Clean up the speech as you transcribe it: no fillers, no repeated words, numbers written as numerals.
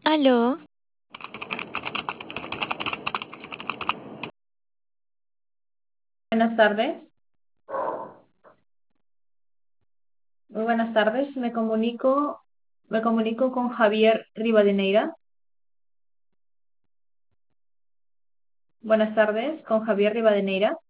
Aló, Buenas tardes, muy buenas tardes. Me comunico con Javier Rivadeneira. Buenas tardes, con Javier Rivadeneira.